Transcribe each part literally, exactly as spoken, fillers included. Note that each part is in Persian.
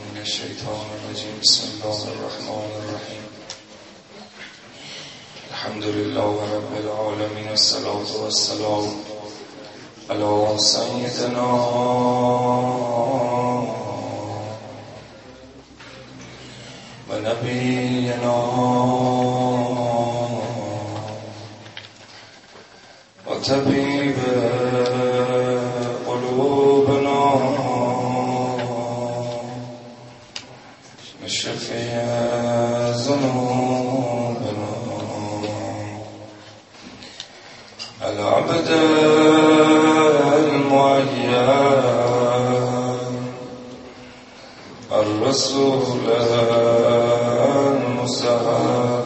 من الشیطان الرجیم. بسم الله الرحمن الرحیم. الحمد لله رب العالمین، الصلاة والسلام علی سیدنا و نبینا و طبیب قلوبنا شفیع ذنوبنا العبد المعین الرسول المصطفى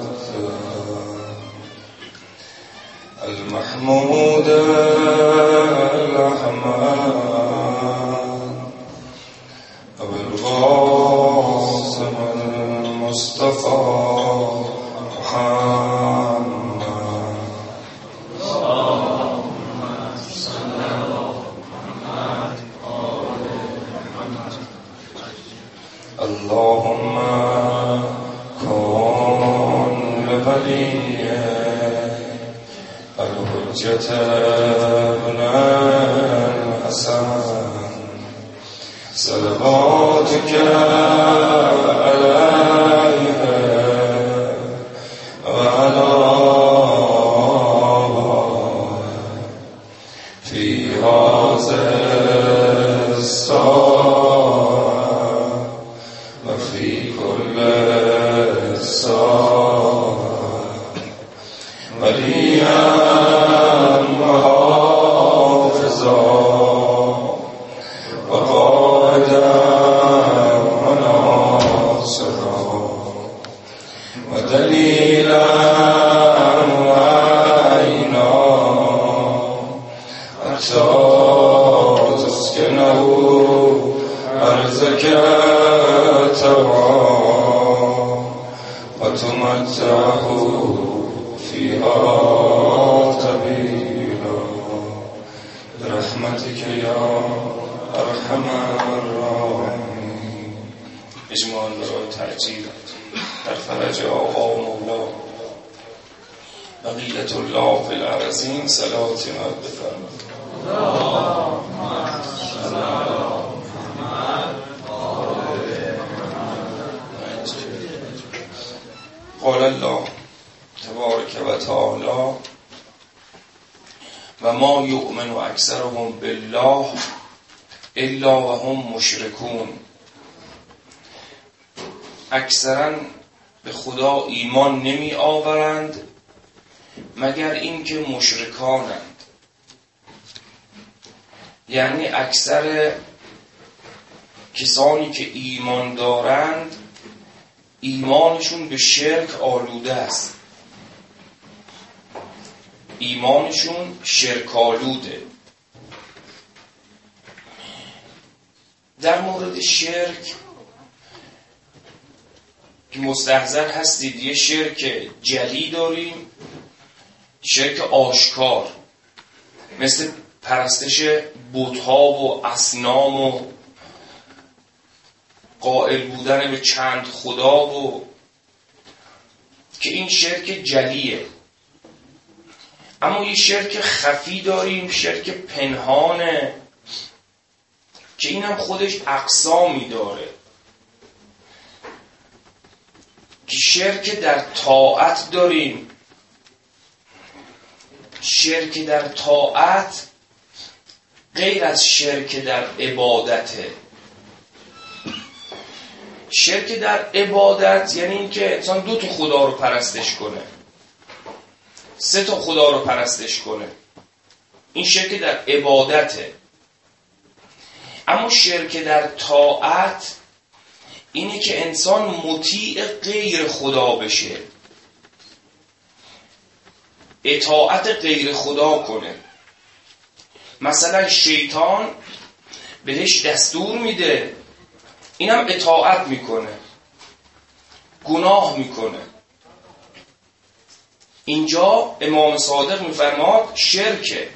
المحمود الأحمد أبو القاسم المصطفى محمد. اللهم صل على محمد وآل محمد. اللهم كن لوليك الحجة ابن الحسن صلواتك عليه وعلى في هذا الساعة وفي كل ساعة وليا وحافظا وقائدا وناصرا ودليلا وعينا حتى تسكنه أرضك ترعى وتمتعه فيها طويلا برحمتك يا ارحم الراحمین. اجمال برای تعجیل در فرج آقا و مولا بقیت الله فی الارضین صلاتی مد بفرمایید. اللهم صل علی محمد و آل محمد. قال الله تبارک و تعالی و ما یؤمن و اکثرهم بالله الا و هم مشرکون. اکثرا به خدا ایمان نمی آورند مگر اینکه مشرکانند. یعنی اکثر کسانی که ایمان دارند ایمانشون به شرک آلوده است، ایمانشون شرک آلوده. در مورد شرک که مستحضر هستید، یه شرک جلی داریم، شرک آشکار مثل پرستش بت‌ها و اصنام و قائل بودن به چند خدا و که این شرک جلیه. اما یه شرک خفی داریم، شرک پنهانه که این هم خودش اقسامی داره، که شرک در طاعت داریم. شرک در طاعت غیر از شرک در عبادته. شرک در عبادت یعنی این که انسان دو تا خدا رو پرستش کنه، سه تا خدا رو پرستش کنه، این شرک در عبادته. اما شرک در طاعت اینه که انسان مطیع غیر خدا بشه، اطاعت غیر خدا کنه. مثلا شیطان بهش دستور میده، اینم اطاعت میکنه، گناه میکنه. اینجا امام صادق میفرماد شرکه.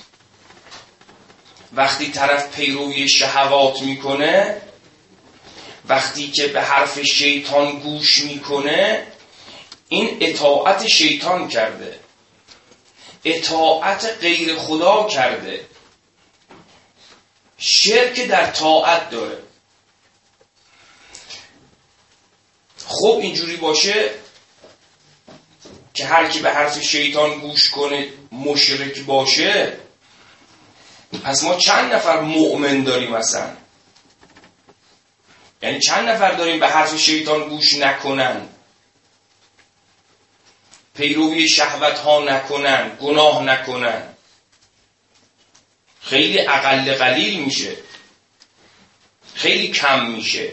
وقتی طرف پیروی شهوات میکنه وقتی که به حرف شیطان گوش میکنه این اطاعت شیطان کرده، اطاعت غیر خدا کرده، شرک در طاعت داره. خب اینجوری باشه که هر کی به حرف شیطان گوش کنه مشرک باشه، پس ما چند نفر مؤمن داریم اصلا؟ یعنی چند نفر داریم به حرف شیطان گوش نکنن، پیروی شهوت ها نکنن، گناه نکنن؟ خیلی اقل قلیل میشه، خیلی کم میشه.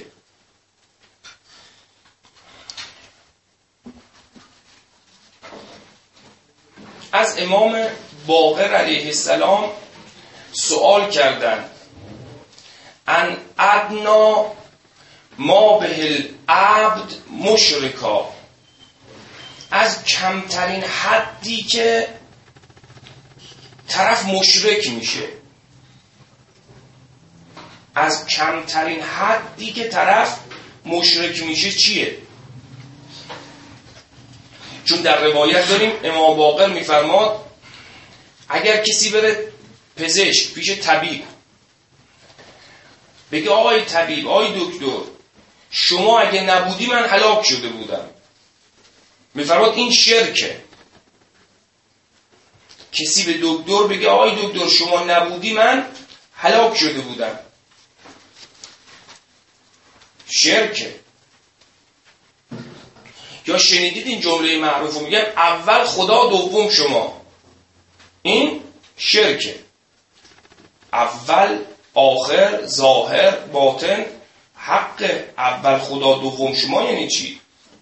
از امام باقر علیه السلام سوال کردند ان ادنا ما به العبد مشرکا، از کمترین حدی که طرف مشرک میشه، از کمترین حدی که طرف مشرک میشه چیه؟ چون در روایت داریم امام باقر میفرماد اگر کسی بره پزشک پیش طبیب بگه آقای طبیب، آقای دکتر، شما اگه نبودی من هلاک شده بودم، میفرماد این شرکه. کسی به دکتر بگه آقای دکتر شما نبودی من هلاک شده بودم، شرکه. یا شنیدید این جمله معروف رو میگن اول خدا دوم شما، این شرکه. اول آخر ظاهر باطن حق، اول خدا دوم شما یعنی چی؟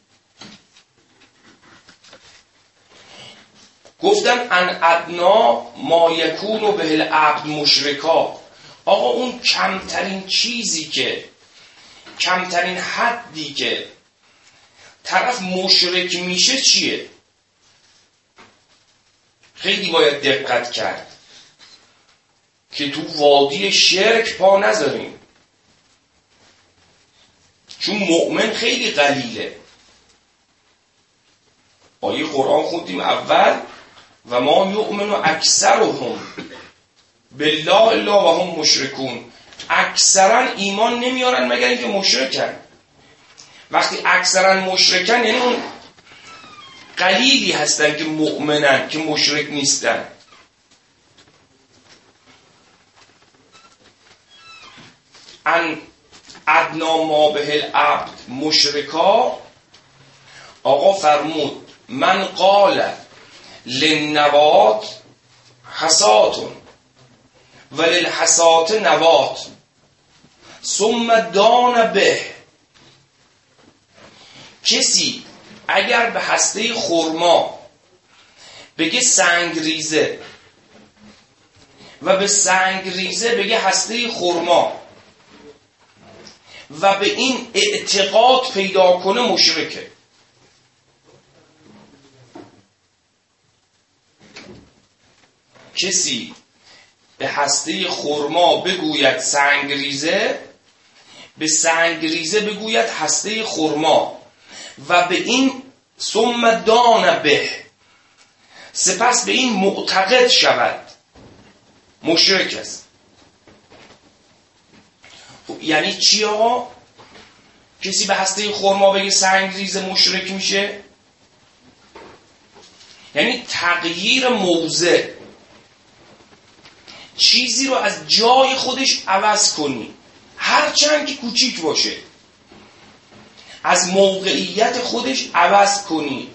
گفتن ان ادنا ما یکون به العبد مشرکا. آقا اون کمترین چیزی که، کمترین حدی که طرف مشرک میشه چیه؟ خیلی باید دقت کرد که تو وادی شرک پا نذاریم، چون مؤمن خیلی قلیله. آیه قرآن خوندیم اول و ما یؤمن اکثرهم بالله الا و هم مشرکون. اکثرا ایمان نمیارن مگر اینکه مشرکن. وقتی اکثرا مشرکن یعنی اون قلیلی هستن که مؤمنن که مشرک نیستن. ان ادنا ما به العبد مشرکا، آقا فرمود من قال للنبات حساتون و للحسات نبات ثم دان به. کسی اگر به هسته خرما بگه سنگریزه و به سنگریزه بگه هسته خرما و به این اعتقاد پیدا کنه مشرکه. کسی به هسته خرما بگوید سنگریزه، به سنگریزه بگوید هسته خرما و به این ثم دان به، سپس به این معتقد شود، مشرک است. یعنی چی آقا؟ کسی به هسته خرما بگه سنگریزه مشرک میشه؟ یعنی تغییر موضع، چیزی رو از جای خودش عوض کنی، هرچند که کوچیک باشه، از موقعیت خودش عوض کنی.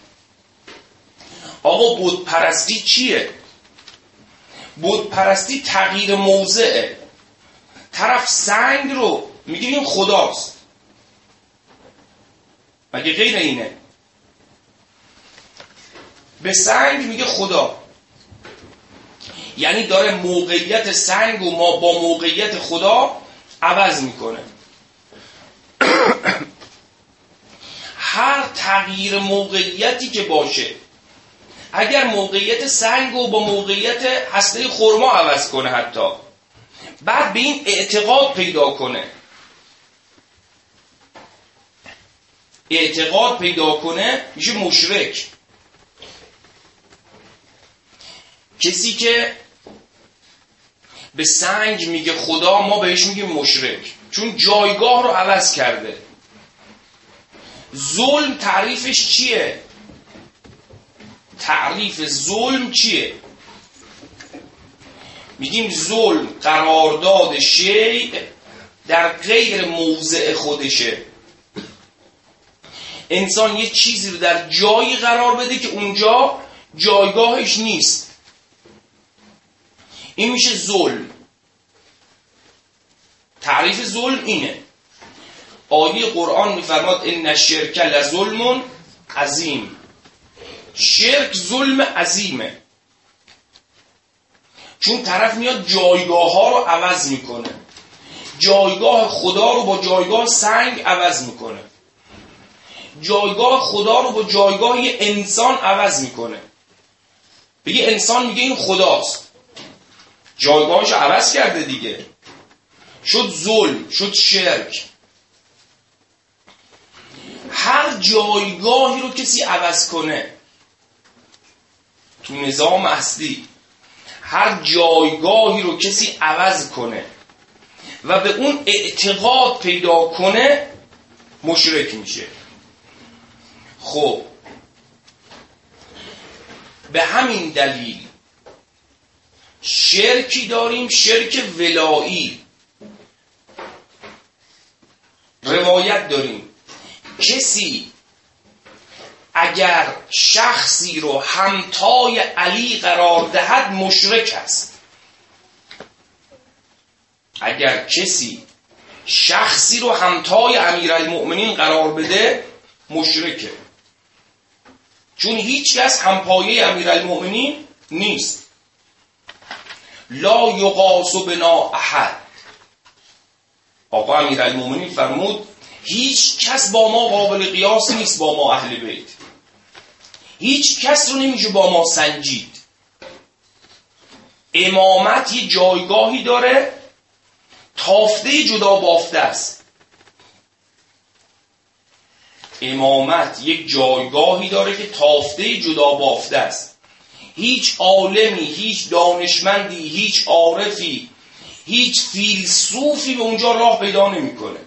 آقا بت پرستی چیه؟ بت پرستی تغییر موضعه. طرف سنگ رو میگه این خداست، مگه غیر اینه؟ به سنگ میگه خدا، یعنی داره موقعیت سنگ و ما با موقعیت خدا عوض میکنه. هر تغییر موقعیتی که باشه، اگر موقعیت سنگ رو با موقعیت هسته خرما عوض کنه، حتی بعد به این اعتقاد پیدا کنه اعتقاد پیدا کنه میشه مشرک. کسی که به سنگ میگه خدا، ما بهش میگیم مشرک، چون جایگاه رو عوض کرده. ظلم تعریفش چیه؟ تعریف ظلم چیه؟ میگیم ظلم قرارداد شیء در غیر موضع خودشه. انسان یه چیزی رو در جایی قرار بده که اونجا جایگاهش نیست، این میشه ظلم. تعریف ظلم اینه. آیه قرآن میفرماد ان الشرک لظلم عظیم. شرک ظلم عظیمه، چون طرف میاد جایگاه ها رو عوض میکنه. جایگاه خدا رو با جایگاه سنگ عوض میکنه، جایگاه خدا رو با جایگاه یه انسان عوض میکنه. به یه انسان میگه این خداست، جایگاهش عوض کرده دیگه، شد ظلم، شد شرک. هر جایگاهی رو کسی عوض کنه تو نظام اصلی، هر جایگاهی رو کسی عوض کنه و به اون اعتقاد پیدا کنه مشرک میشه. خب به همین دلیل شرکی داریم، شرک ولایی. روایت داریم کسی اگر شخصی رو همتای علی قرار دهد مشرک است. اگر کسی شخصی رو همتای امیرالمؤمنین قرار بده مشرکه، چون هیچ کس همپایه امیرالمؤمنین نیست. لا یقاس بنا احد. آقا امیرالمؤمنین فرمود هیچ کس با ما قابل قیاس نیست، با ما اهل بیت هیچ کس رو نمیشه با ما سنجید. امامت یه جایگاهی داره، تافته جدا بافته است. امامت یک جایگاهی داره که تافته جدا بافته است. هیچ عالمی، هیچ دانشمندی، هیچ عارفی، هیچ فیلسوفی به اونجا راه پیدا نمیکنه.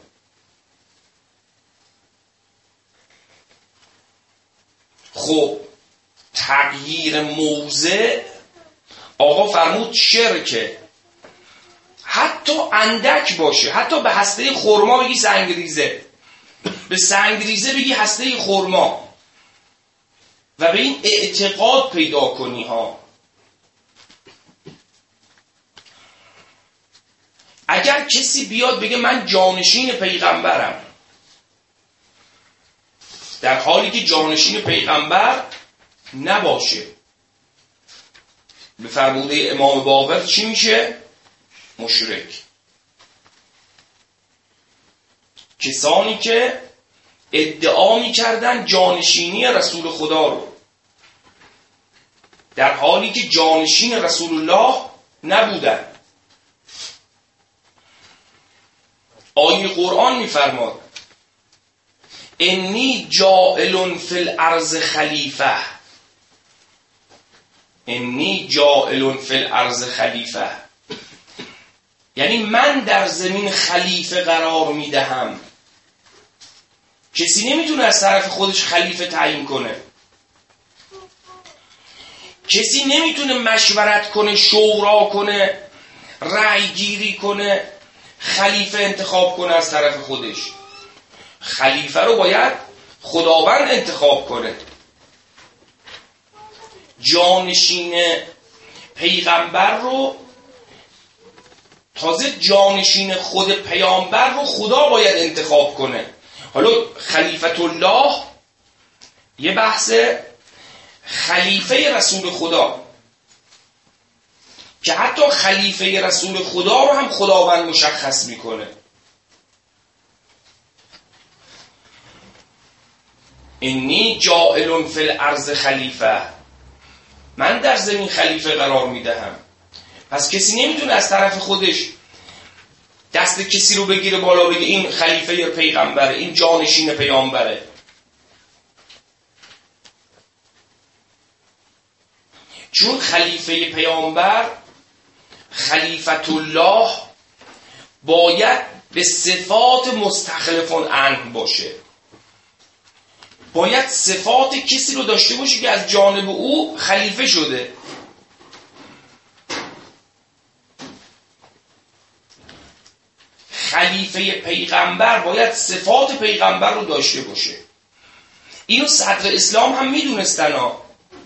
خب تغییر موضع، آقا فرمود شرکه، حتی اندک باشه، حتی به هسته خرما بگی سنگریزه، به سنگریزه بگی هسته خرما و به این اعتقاد پیدا کنی ها. اگر کسی بیاد بگه من جانشین پیغمبرم، در حالی که جانشین پیغمبر نباشه، به فرموده امام باقر چی میشه؟ مشرک. کسانی که ادعا میکردن جانشینی رسول خدا رو، در حالی که جانشین رسول الله نبودن. آیه قرآن میفرماد انی جاعل فی الارض خلیفه. انی جاعل فی الارض خلیفه یعنی من در زمین خلیفه قرار میدهم. کسی نمیتونه از طرف خودش خلیفه تعیین کنه، کسی نمیتونه مشورت کنه، شورا کنه، رأی گیری کنه، خلیفه انتخاب کنه از طرف خودش. خلیفه رو باید خداوند انتخاب کنه. جانشین پیغمبر رو، تازه جانشین خود پیامبر رو خدا باید انتخاب کنه. حالا خلیفت الله یه بحث، خلیفه رسول خدا که حتی خلیفه رسول خدا رو هم خداوند مشخص میکنه. انی جاعل فی الارض خلیفه، من در زمین خلیفه قرار میدهم. پس کسی نمیتونه از طرف خودش دست کسی رو بگیره بالا بگه این خلیفه پیغمبره، این جانشین پیامبره. چون خلیفه پیامبر خلیفت الله باید به صفات مستخلفون عنه باشه، باید صفات کسی رو داشته باشه که از جانب او خلیفه شده. خلیفه پیغمبر باید صفات پیغمبر رو داشته باشه. اینو صدر اسلام هم میدونستن ها.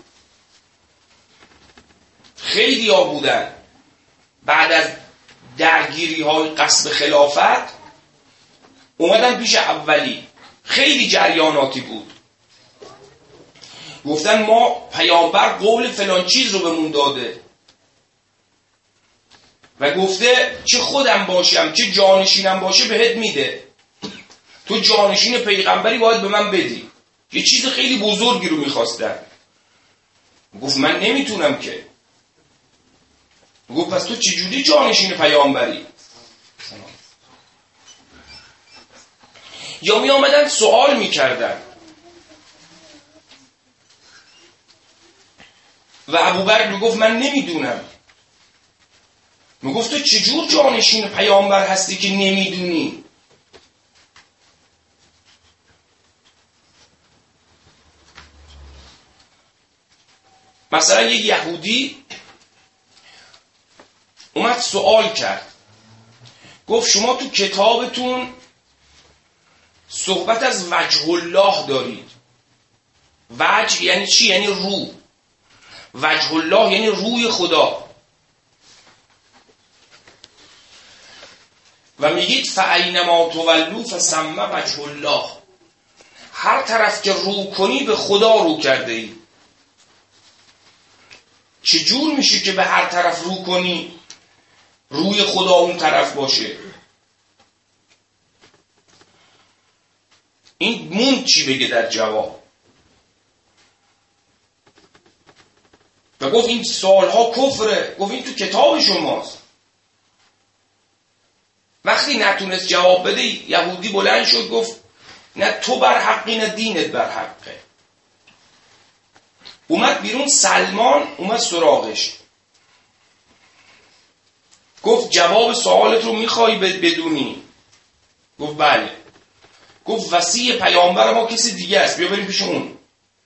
خیلی ها بودن بعد از درگیری های غصب خلافت اومدن پیش اولی، خیلی جریاناتی بود، گفتن ما پیامبر قول فلان چیز رو بهمون داده و گفته چه خودم باشم چه جانشینم باشه بهت میده، تو جانشین پیغمبری باید به من بدی. یه چیز خیلی بزرگی رو میخواستن. گفت من نمیتونم که. گفت پس تو چجوری جانشین پیامبری؟ یا می آمدن سوال میکردن و ابوبکر میگفت من نمیدونم. میگفت تو چجور جانشین پیامبر هستی که نمیدونی؟ مثلا یک یهودی اومد سوال کرد، گفت شما تو کتابتون صحبت از وجه الله دارید. وجه یعنی چی؟ یعنی رو. وجه الله یعنی روی خدا. و میگید فَأَيْنَمَا تُوَلُّوا فَثَمَّ وجه الله. هر طرف که رو کنی به خدا رو کرده ای. چجور میشه که به هر طرف رو کنی روی خدا اون طرف باشه؟ این موند چی بگه در جواب؟ و گفت این سوالها کفره. گفت این تو کتاب شماست. وقتی نتونست جواب بده یهودی بلند شد گفت نه تو بر حقی نه دینت بر حقه. اومد بیرون، سلمان اومد سراغش، گفت جواب سوالت رو میخوای بدونی؟ گفت بله. گفت وصی پیامبر ما کسی دیگه است، بیا بریم پیش اون.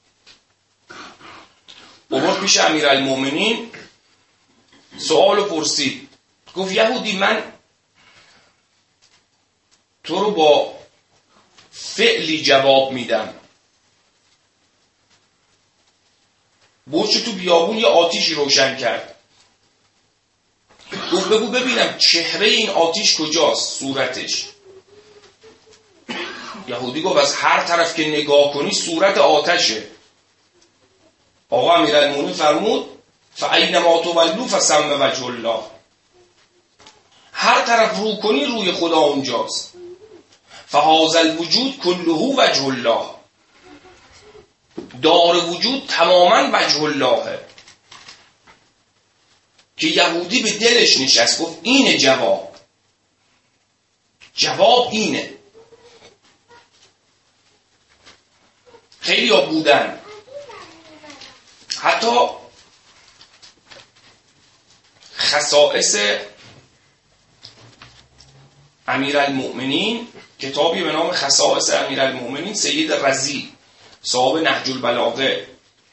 برد پیش امیرالمومنین، سوالو پرسید. گفت یهودی من تو رو با فعلی جواب میدم. برد تو بیابون یه آتیشی روشن کرد. گفت بگو ببینم چهره این آتیش کجاست، صورتش. یهودی گفت از هر طرف که نگاه کنی صورت آتشه. آقا امیرالمومنین فرمود فَأَيْنَمَا تُوَلُّوا فَثَمَّ وجه الله. هر طرف رو کنی روی خدا اونجاست. فَهَذَا الْوُجُودُ كُلُّهُ وجه الله. دار وجود تماما وجه اللهه. که یهودی به دلش نشست، گفت اینه جواب. جواب اینه. خیلی ها بودن حتی خصائص امیرالمؤمنین، کتابی به نام خصائص امیرالمؤمنین سید رضی صاحب نهج البلاغه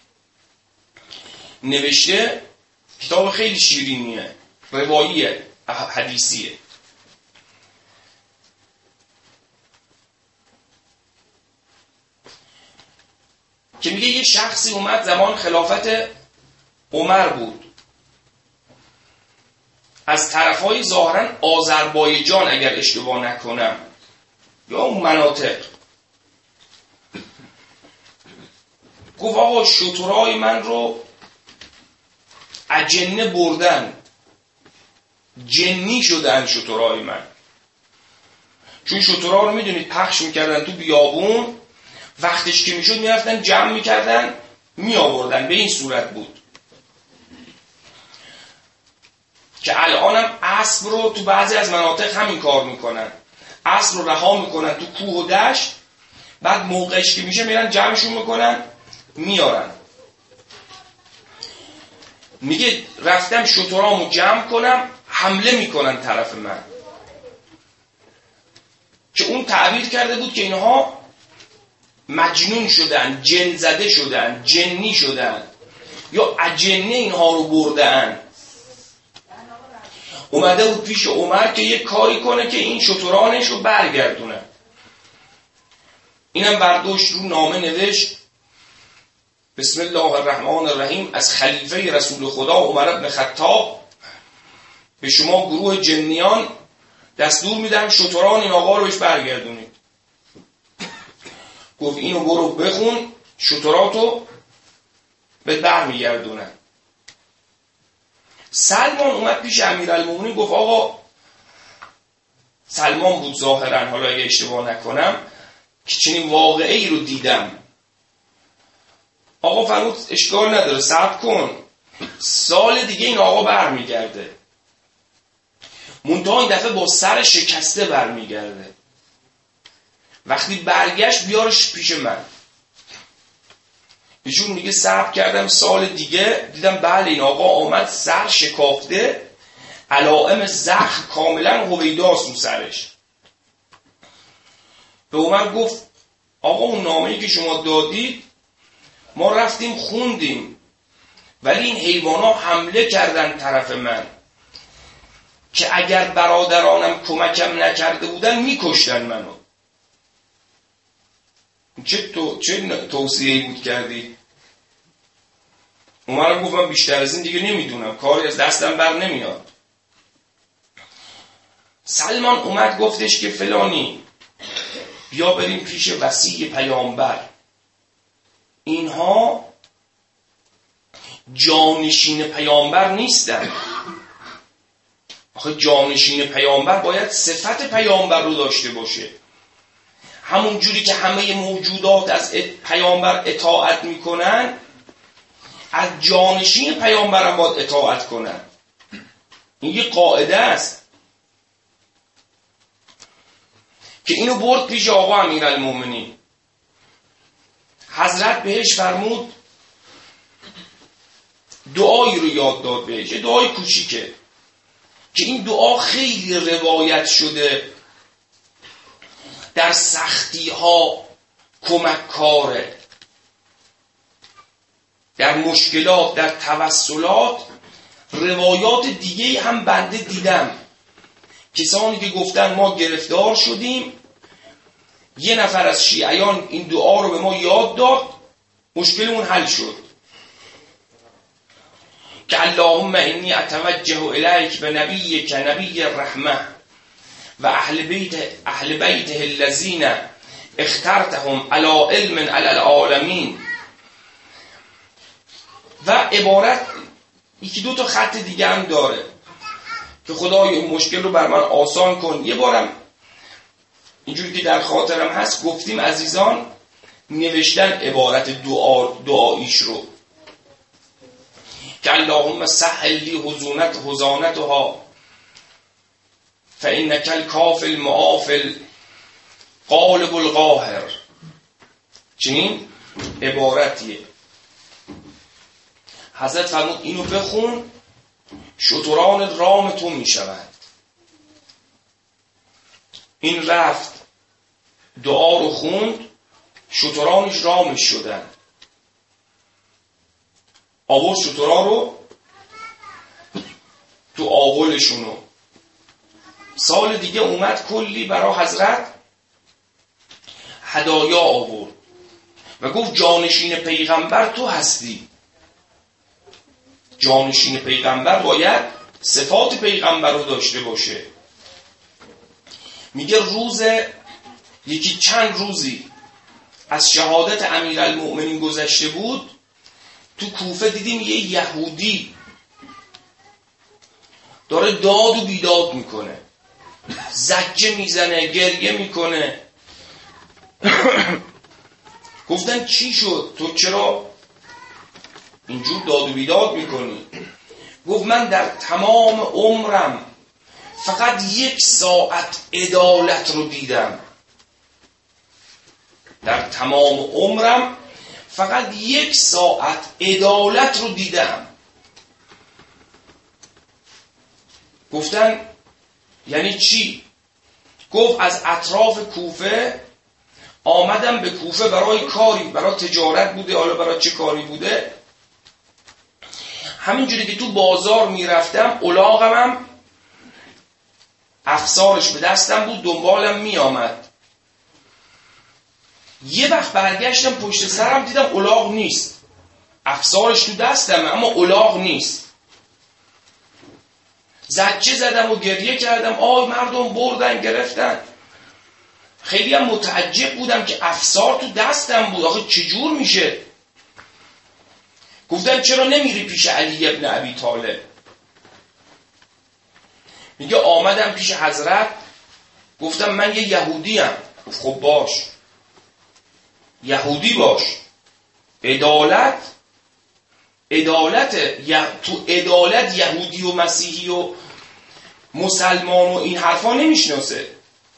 نوشته. کتاب خیلی شیرینیه، رواییه، حدیثیه. که میگه یه شخصی اومد زمان خلافت عمر بود، از طرفای ظاهرا آذربایجان اگر اشتباه نکنم یا اون مناطق. گفت آقا شترهای من رو اجنه بردن، جنی شدن شترهای من. چون شترها رو میدونید پخش میکردن تو بیابون، وقتش که میشد میرفتن جمع میکردن میآوردن. به این صورت بود که الانم اسب رو تو بعضی از مناطق همین کار میکنن. اسب رو رها میکنن تو کوه و دشت، بعد موقعش که میشه میرن جمعشون میکنن میارن. میگه رفتم شترامو جمع کنم، حمله میکنن طرف من. که اون تعبیر کرده بود که اینها مجنون شدن، جن زده شدن، جنی شدن، یا اجنه اینها رو بردن. اومده بود پیش عمر که یک کاری کنه که این شترانش رو برگردونه. اینم برداشت رو نامه نوشت بسم الله الرحمن الرحیم از خلیفه رسول خدا عمر بن خطاب، به شما گروه جنیان دستور میدم شتران این آقا رو بهش برگردونید. گفت اینو برو بخون، شتراتو به برمیگردونن. سلمان اومد پیش امیرالمومنین گفت آقا، سلمان بود ظاهرا، حالا اگه اشتباه نکنم، که چنین واقعی رو دیدم. آقا فرمود اشکال نداره، صبر کن، سال دیگه این آقا برمیگرده، منتها این دفعه با سر شکسته برمیگرده. وقتی برگشت بیارش پیش من. ایشون میگه صبر کردم، سال دیگه دیدم بله این آقا آمد سر شکافته، علائم زخم کاملا هویداست رو سرش. به عمر گفت آقا اون نامه‌ای که شما دادید ما رفتیم خوندیم، ولی این حیوانا حمله کردن طرف من که اگر برادرانم کمکم نکرده بودن میکشتن منو. چه تو چه توصیه‌ای بود کردی؟ عمر گفت من بیشتر از این دیگه نمیدونم، کاری از دستم بر نمیاد. سلمان اومد گفتش که فلانی بیا بریم پیش وصی پیامبر، اینها جانشین پیامبر نیستن. آخه جانشین پیامبر باید صفت پیامبر رو داشته باشه. همون جوری که همه موجودات از پیامبر اطاعت میکنن، از جانشین پیامبر هم باید اطاعت کنن. این یه قاعده است که اینو برد پیش آقا امیرالمومنین. حضرت بهش فرمود دعایی رو یاد داد بهش، یه دعای کوچیکه که این دعا خیلی روایت شده، در سختی ها کمک کاره، در مشکلات، در توسلات. روایات دیگه هم بنده دیدم، کسانی که گفتن ما گرفتار شدیم، یه نفر از شیعیان این دعا رو به ما یاد داد، مشکلمون حل شد. که اللهم انی اتوجه الیک به نبیک نبی الرحمه و اهل بیت اهل بیته الذین اخترتهم علی علم علی العالمین. و عبارت یکی دو تا خط دیگه هم داره که خدای این مشکل رو بر من آسان کن. یه بارم اینجوری که در خاطرم هست گفتیم عزیزان، نوشتن عبارت دعا دعاییش رو که اللهم سهل لی حزونت حزانتها فانک الکاف المعافل غالب القاهر. چنین عبارتیه. حضرت فرمود اینو بخون، شتران رام تو میشوند. این رفت دعا رو خوند، شترانش رامش شدن. آورد شترا رو تو آغلشونو. سال دیگه اومد کلی برای حضرت هدایا آورد و گفت جانشین پیغمبر تو هستی. جانشین پیغمبر باید صفات پیغمبر رو داشته باشه. میگه روز یکی چند روزی از شهادت امیرالمؤمنین گذشته بود، تو کوفه دیدیم یه یهودی داره داد و بیداد میکنه، زجه میزنه، گریه میکنه. گفتن چی شد؟ تو چرا اینجور داد و بیداد میکنی؟ گفت من در تمام عمرم فقط یک ساعت عدالت رو دیدم. در تمام عمرم فقط یک ساعت عدالت رو دیدم. گفتن یعنی چی؟ گفت از اطراف کوفه آمدم به کوفه برای کاری، برای تجارت بوده، حالا برای چه کاری بوده. همینجوری که تو بازار میرفتم الاغم هم افسارش به دستم بود، دنبالم میآمد. یه وقت برگشتم پشت سرم دیدم الاغ نیست، افسارش تو دستم اما الاغ نیست. زجه زدم و گریه کردم، آی مردم بردن گرفتن. خیلی هم متعجب بودم که افسار تو دستم بود، آخه چجور میشه؟ گفتن چرا نمیری پیش علی ابن ابی طالب؟ میگه آمدم پیش حضرت، گفتم من یه یهودی ام. گفت خب باش، یهودی باش. عدالت عدالت تو عدالت یهودی و مسیحی و مسلمان و این حرفا نمیشناسه،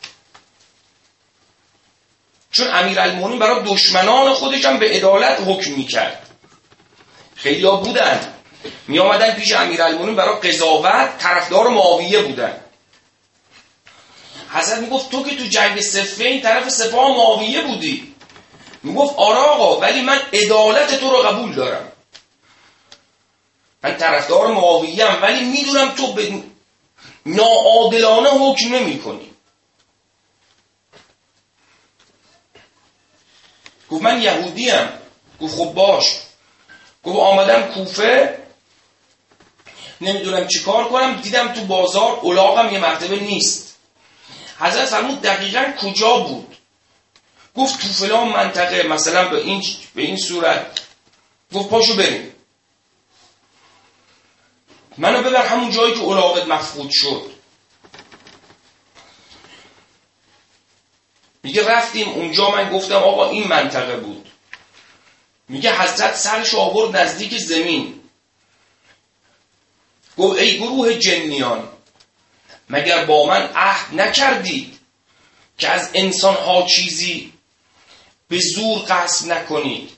چون امیرالمومنین برای دشمنان خودش هم به عدالت حکم میکرد. خیلی ها بودن می آمدن پیش امیرالمومنین برای قضاوت، طرفدار معاویه بودن. حضرت میگفت تو که تو جنگ صفین طرف سپاه معاویه بودی. میگفت آره آقا، ولی من عدالت تو رو قبول دارم، من طرفدار معاویه ام، ولی میدونم تو به ناعادلانه حکم نمی کنی. گفت من یهودی ام. گفت خب باش. گفت آمدم کوفه، نمیدونم چی کار کنم، دیدم تو بازار الاغم یه مرتبه نیست. حضرت فرمود دقیقاً کجا بود؟ گفت تو فلان منطقه، مثلا به این به این صورت. گفت پاشو بریم، منو ببر همون جایی که الاغت مفقود شد. میگه رفتیم اونجا، من گفتم آقا این منطقه بود. میگه حضرت سرش آورد نزدیک زمین، گفت ای گروه جنیان، مگر با من عهد نکردید که از انسانها چیزی به زور غصب نکنید،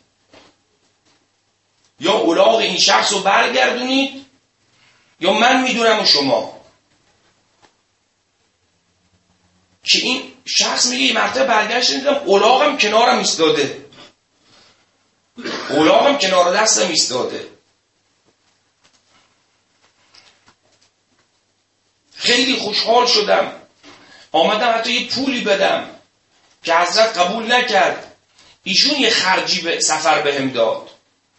یا الاغ این شخص رو برگردونید یا من میدونم و شما. که این شخص میگه یه مرتبه برگشت دیدم الاغم کنارم ایستاده، الاغم کنار دستم ایستاده. خیلی خوشحال شدم، آمدم حتی یه پولی بدم که حضرت قبول نکرد، ایشون یه خرجی به سفر بهم داد.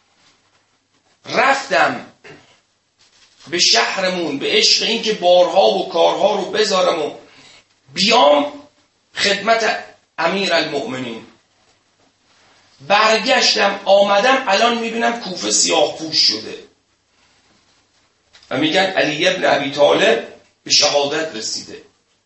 رفتم به شهرمون به عشق این که بارها و کارها رو بذارم و بیام خدمت امیرالمؤمنین. برگشتم آمدم الان میبینم کوفه سیاه پوش شده و میگن علی ابن ابی طالب به شهادت رسیده.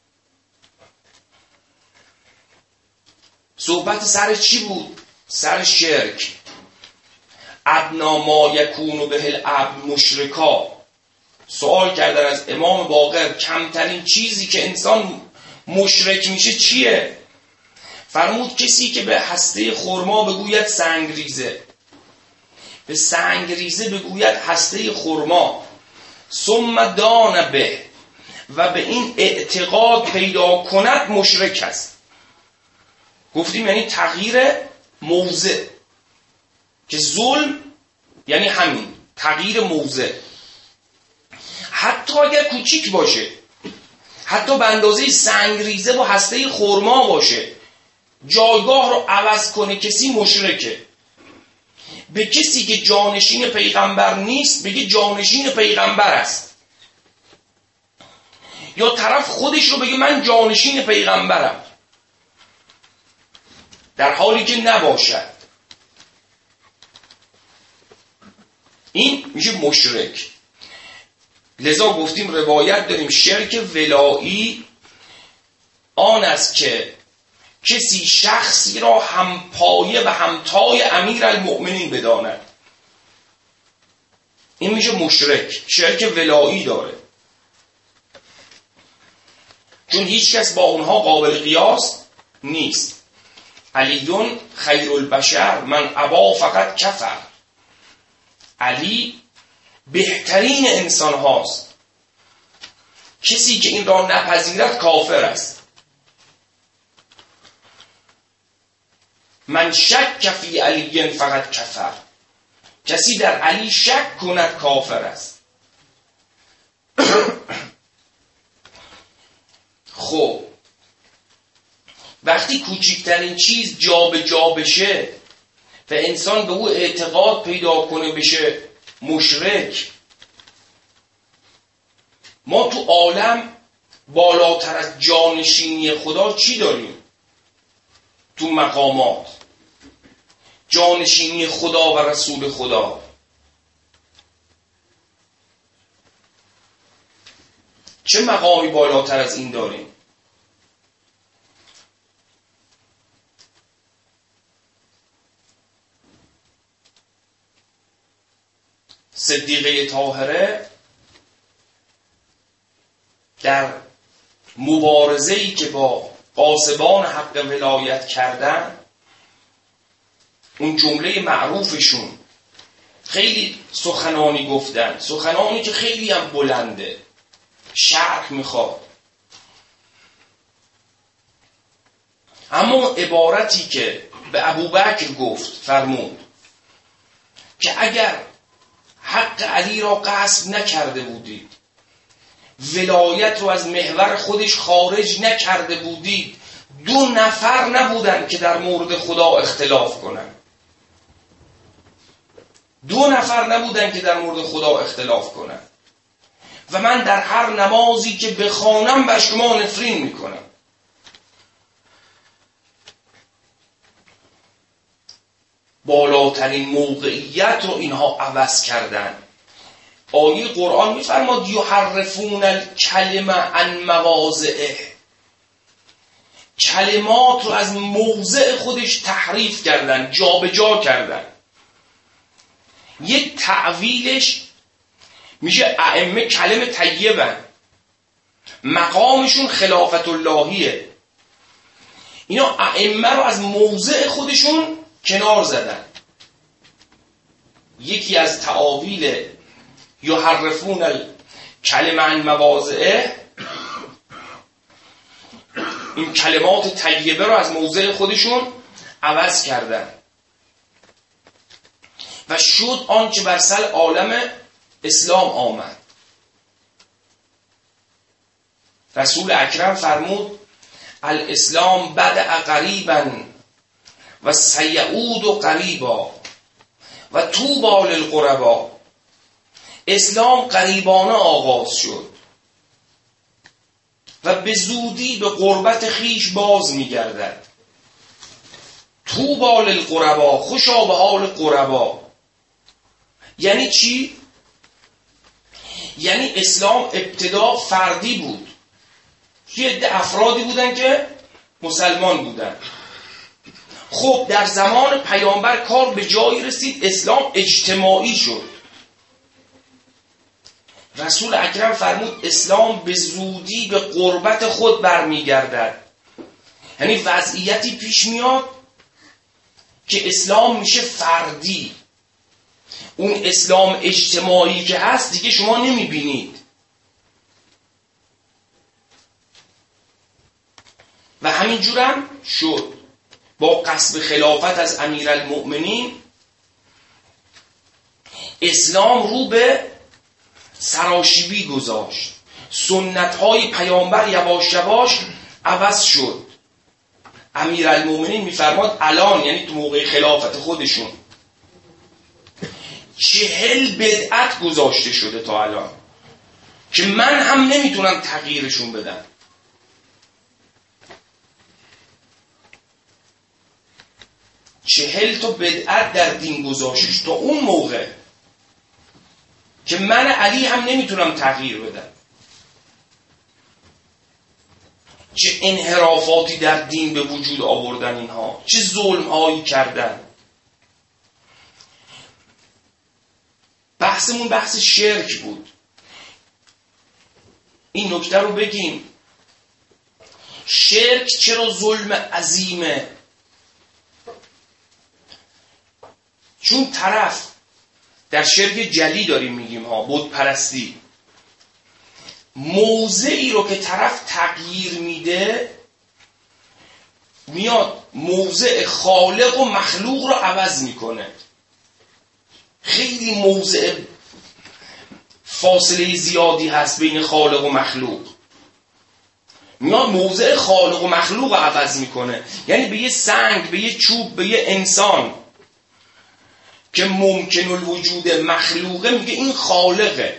صحبت سر چی بود؟ سر شرک. ادنا ما یکون به العبد مشرکا. سوال کردن از امام باقر کمترین چیزی که انسان مشرک میشه چیه؟ فرمود کسی که به هسته خرما بگوید سنگریزه، به سنگریزه بگوید هسته خرما، ثم دان به، و به این اعتقاد پیدا کند، مشرک است. گفتیم یعنی تغییر موضع، که ظلم یعنی همین تغییر موضع، حتی اگر کوچیک باشه، حتی به اندازه سنگریزه و هسته خرما باشه، جایگاه رو عوض کنه، کسی مشرکه. به کسی که جانشین پیغمبر نیست بگه جانشین پیغمبر است، یا طرف خودش رو بگه من جانشین پیغمبرم در حالی که نباشد، این میشه مشرک. لذا گفتیم روایت داریم شرک ولایی آن است که کسی شخصی را همپایه و همتای امیرالمؤمنین بداند، این میشه مشرک. شرک ولایی داره، چون هیچ کس با اونها قابل قیاس نیست. علیون خیر البشر من ابا فقط کفر. علی بهترین انسان هاست، کسی که این را نپذیرد کافر است. من شک فی علی فقط کفر. کسی در علی شک کند کافر است. خب وقتی کوچکترین چیز جا به جا بشه و انسان به او اعتقاد پیدا کنه بشه مشرک، ما تو عالم بالاتر از جانشینی خدا چی داریم؟ تو مقامات جانشینی خدا و رسول خدا. چه مقامی بالاتر از این داریم؟ صدیقه طاهره در مبارزه‌ای که با غاصبان حق ولایت کردن، اون جمله معروفشون خیلی سخنانی گفتن، سخنانی که خیلی هم بلنده، شرح میخواد، اما عبارتی که به ابوبکر گفت فرمود که اگر حق علی را غصب نکرده بودید، ولایت رو از محور خودش خارج نکرده بودید، دو نفر نبودن که در مورد خدا اختلاف کنن. دو نفر نبودن که در مورد خدا اختلاف کنن و من در هر نمازی که بخوانم بر شما نفرین میکنم. بالاترین موقعیت رو اینها عوض کردن. آیه قرآن میفرماد یحرفون الکلمه عن مواضعه، کلمات رو از موضع خودش تحریف کردن، جا به جا کردن. یک تعویلش میشه ائمه کلمه طیبن، مقامشون خلافت اللهیه، اینا ائمه رو از موضع خودشون کنار زدن. یکی از تعاویل یحرفون الکلمه عن مواضعه، این کلمات طیبه رو از موضع خودشون عوض کردن و شد آنچه بر سر عالم اسلام آمد. رسول اکرم فرمود الاسلام بدأ قریبا و سیعود قریبا و طوبی للغربا. اسلام قریبانه آغاز شد و به زودی به غربت خیش باز می‌گردد. طوبی للغربا، خوشا به حال غربا. یعنی چی؟ یعنی اسلام ابتدا فردی بود، یه عده افرادی بودن که مسلمان بودن. خب در زمان پیامبر کار به جایی رسید اسلام اجتماعی شد. رسول اکرم فرمود اسلام به زودی به غربت خود برمیگردد. یعنی وضعیتی پیش میاد که اسلام میشه فردی، اون اسلام اجتماعی که هست دیگه شما نمیبینید. و همینجورم شد. با غصب خلافت از امیرالمؤمنین اسلام رو به سراشیبی گذاشت، سنت‌های پیامبر یواش یواش عوض شد. امیرالمؤمنین میفرماد الان، یعنی تو موقع خلافت خودشون، چهل بدعت گذاشته شده تا الان که من هم نمیتونم تغییرشون بدم. چهل تا بدعت در دین گذاشتش تا اون موقع که من علی هم نمیتونم تغییر بدم. چه انحرافاتی در دین به وجود آوردن اینها، چه ظلم‌هایی کردن. بحثمون بحث شرک بود. این نکته رو بگیم، شرک چرا ظلم عظیمه؟ چون طرف در شرک جلی داریم میگیم ها، بت پرستی، موضعی رو که طرف تغییر میده میاد موضع خالق و مخلوق رو عوض میکنه. خیلی موضع فاصله زیادی هست بین خالق و مخلوق. میاد موضع خالق و مخلوق رو عوض میکنه. یعنی به یه سنگ، به یه چوب، به یه انسان که ممکن الوجود مخلوقه میگه این خالقه.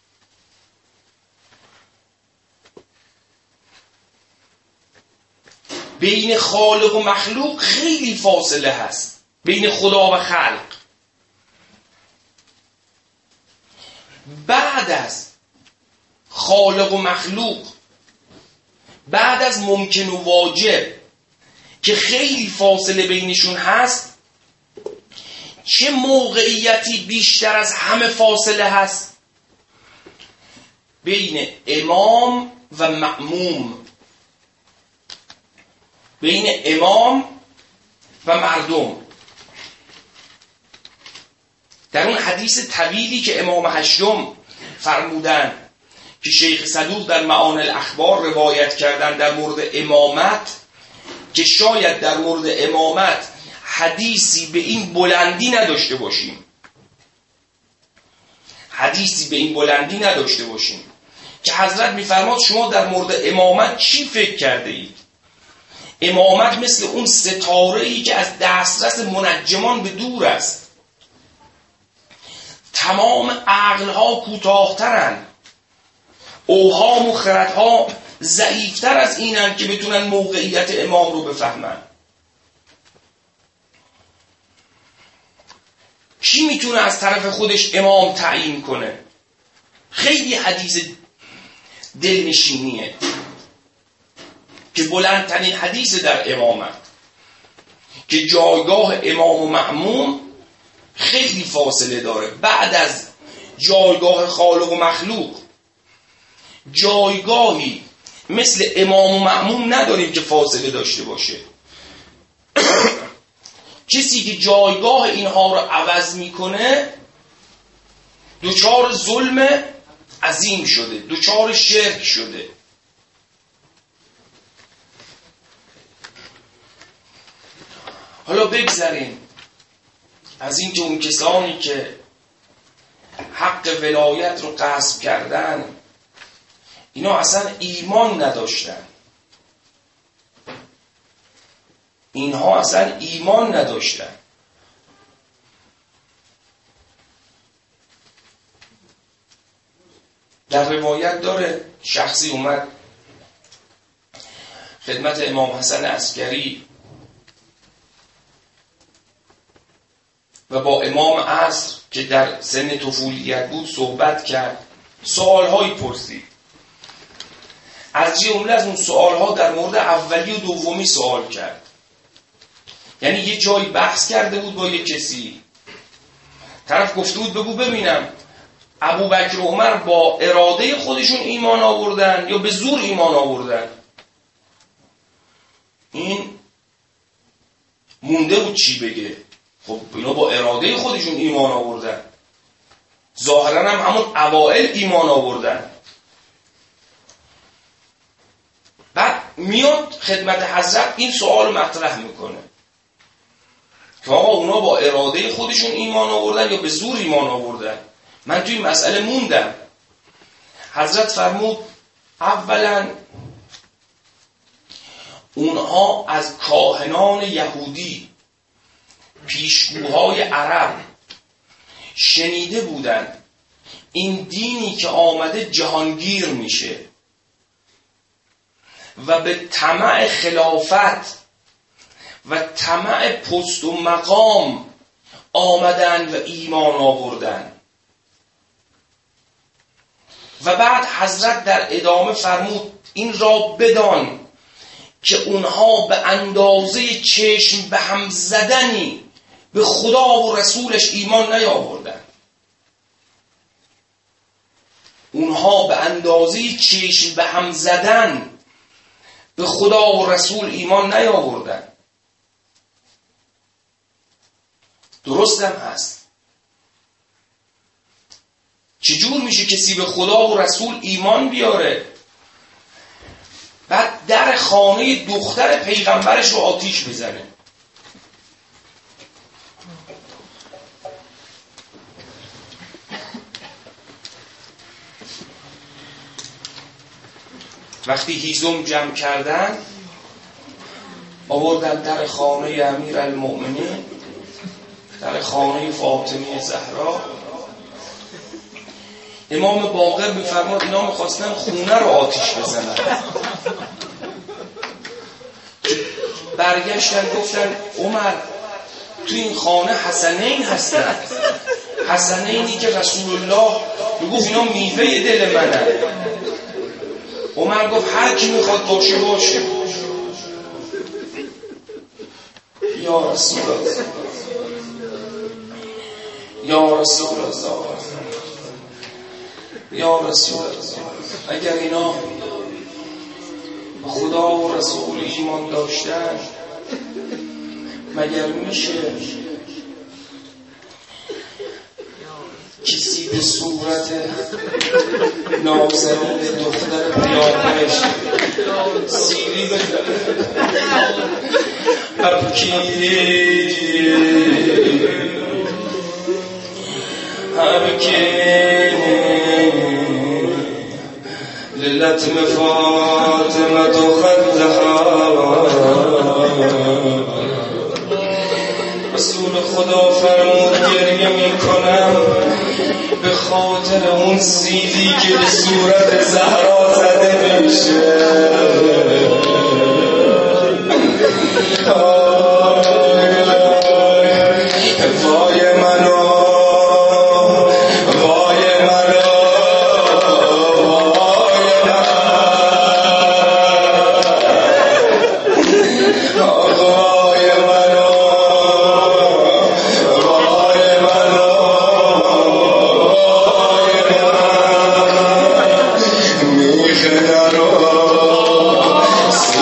بین خالق و مخلوق خیلی فاصله هست، بین خدا و خلق. بعد از خالق و مخلوق، بعد از ممکن و واجب که خیلی فاصله بینشون هست، چه موقعیتی بیشتر از همه فاصله هست؟ بین امام و مأموم، بین امام و مردم. در اون حدیث طویلی که امام هشتم فرمودن که شیخ صدوق در معانی الاخبار روایت کردن در مورد امامت، که شاید در مورد امامت حدیثی به این بلندی نداشته باشیم، حدیثی به این بلندی نداشته باشیم که حضرت میفرماد شما در مورد امامت چی فکر کرده اید؟ امامت مثل اون ستاره‌ای که از دسترس منجمان به دور است. تمام عقلها کوتاه‌ترن، اوهام و خردها ضعیفتر از اینن که بتونن موقعیت امام رو بفهمن. کی میتونه از طرف خودش امام تعیین کنه؟ خیلی حدیث دلنشینیه که بلندترین حدیث در امامت، که جایگاه امام و مأموم خیلی فاصله داره. بعد از جایگاه خالق و مخلوق جایگاهی مثل امام و مأموم نداریم که فاصله داشته باشه. کسی که جایگاه اینها رو عوض میکنه دوچار ظلم عظیم شده، دوچار شرک شده. حالا بگذاریم از این که اون کسانی که حق ولایت رو غصب کردن اینا اصلا ایمان نداشتن، اینها اصلا ایمان نداشتن. در روایت داره شخصی اومد خدمت امام حسن عسکری و با امام عصر که در سن طفولیت بود صحبت کرد، سوالهایی پرسید. از جمله از اون سوالها در مورد اولی و دومی سوال کرد. یعنی یه جایی بحث کرده بود با یه کسی، طرف گفته بود بگو ببینم ابوبکر و عمر با اراده خودشون ایمان آوردن یا به زور ایمان آوردن؟ این مونده بود چی بگه. خب اینا با اراده خودشون ایمان آوردن، ظاهرا هم همون اوائل ایمان آوردن. بعد میاد خدمت حضرت این سوال مطرح میکنه که آقا اونا با اراده خودشون ایمان آوردن یا به زور ایمان آوردن؟ من توی این مسئله موندم. حضرت فرمود اولا اونها از کاهنان یهودی، پیشگوهای عرب شنیده بودن این دینی که آمده جهانگیر میشه و به طمع خلافت و طمع پست و مقام آمدن و ایمان آوردن. و بعد حضرت در ادامه فرمود این را بدان که اونها به اندازه چشم به هم زدنی به خدا و رسولش ایمان نیاوردن. اونها به اندازه چشم به هم زدن به خدا و رسول ایمان نیاوردن. درستم هست. چجور میشه کسی به خدا و رسول ایمان بیاره بعد در خانه دختر پیغمبرش رو آتیش بزنه؟ وقتی هیزم جمع کردن آوردن در خانه امیرالمؤمنین، در خانه فاطمه زهرا. امام باقر میفرماد اینا میخواستن خونه رو آتیش بزنن. برگشتن گفتن عمر تو این خانه حسنین هستن، حسنینی که رسول الله میگفت اینا میوه دل منن. عمر گفت هر کی میخواد باشه باشه. یا رسول الله، یا رسول الله، یا رسول الله، اگر اینا به خدا و رسول ایمان داشتن مگر میشه کسی به صورت نازنین دختر پیامبرش سیلی بزنه؟ ابکی ابکی للتم فاطمه خدها. رسول خدا فرمود گریه میکنم به خاطر اون سیلی که به صورت زهرا زده میشه. وای منو، وای منو، وای من، وای منو، وای منو، وای من. میخه درو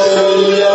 الله